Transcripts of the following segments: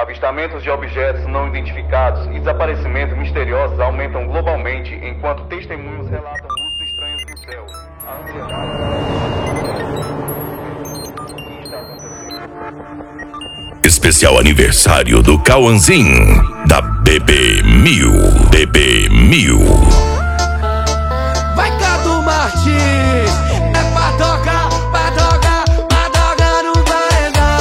Avistamentos de objetos não identificados e desaparecimentos misteriosos aumentam globalmente, enquanto testemunhos relatam luzes estranhas no céu. A ansiedade. Especial aniversário do Cauãzinho, da BB1000. BB1000. Vai, Cadu Martins, é pra tocar no paredão.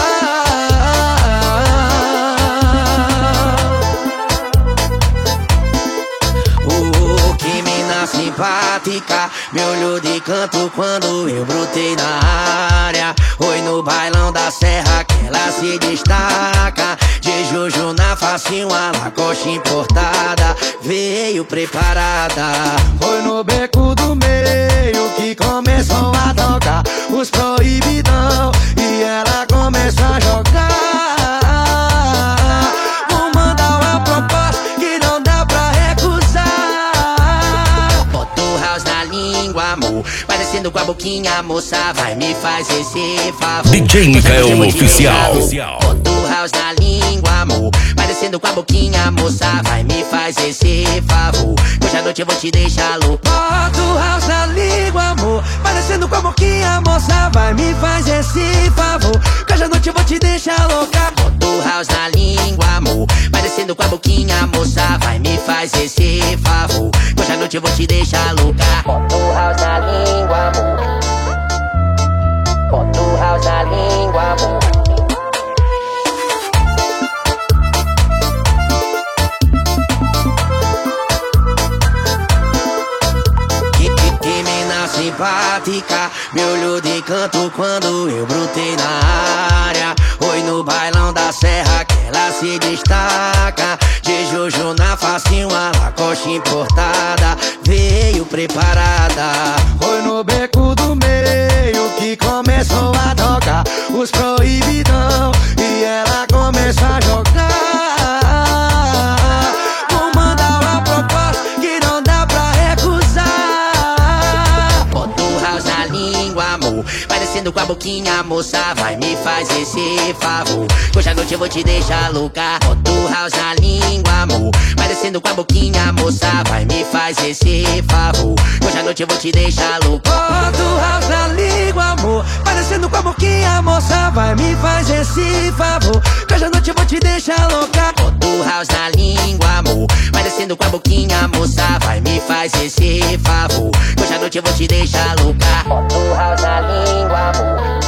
Que mina simpática, me olhou de canto quando eu brotei na área. Oi, no bailão da serra que ela se destaca. De Jojo na face, uma Lacoste importada, veio preparada. Foi no beco do meio que começou a tocar os proibidão e ela começou a jogar. Vou mandar uma proposta que não dá pra recusar. Bota o house na língua, amor, vai descendo com a boquinha, moça, vai me fazer esse favor. DJ Mikael Oficial. Bota o house na língua, amor, vai descendo com a boquinha, moça, vai me fazer esse favor. Hoje à noite eu vou te deixar louco. Bota o house na língua, amor, vai descendo com a boquinha, moça, vai me fazer esse favor. Hoje à noite eu vou te deixar louca. Bota o house na língua, amor, vai descendo com a boquinha, moça, vai me fazer esse favor. Hoje à noite eu vou te deixar louca. Bota o house na língua, amor, bota o house na língua, amor. Simpática, me olhou de canto quando eu brotei na área. Oi, no bailão da serra que ela se destaca. De Jojo na face, uma Lacoste importada, veio preparada. Foi no beco do meio que começou a tocar os proibidão e ela começou a jogar. Vou mandar uma proposta que não dá pra recusar. Amor, vai descendo com a boquinha, moça, vai me fazer esse favor. Hoje à noite eu vou te deixar louca. Bota o house na língua, amor, vai descendo com a boquinha, moça, vai me fazer esse favor. Hoje à noite eu vou te deixar louca. Bota o house na língua, amor, vai descendo com a boquinha, moça, vai me fazer esse favor. Hoje à noite eu vou te deixar louca. Bota o house na língua, amor, vai descendo com a boquinha, moça, vai me fazer esse favor. Hoje à noite eu vou te deixar louca. Bota o house na língua, amor.